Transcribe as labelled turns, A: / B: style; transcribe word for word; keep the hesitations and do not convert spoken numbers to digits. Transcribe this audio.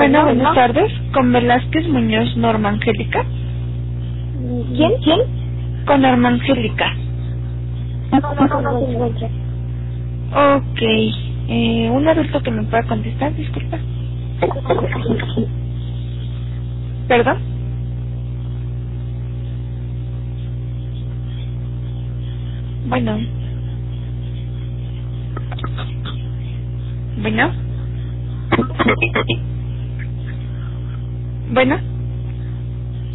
A: Bueno, buenas tardes. Con Velázquez Muñoz Norma Angélica.
B: ¿Quién? ¿Quién?
A: Con Norma Angélica.
B: No, no, no, no se encuentra.
A: Ok. Eh, un adulto que me pueda contestar, disculpa. ¿Perdón? Bueno. Bueno. Bueno.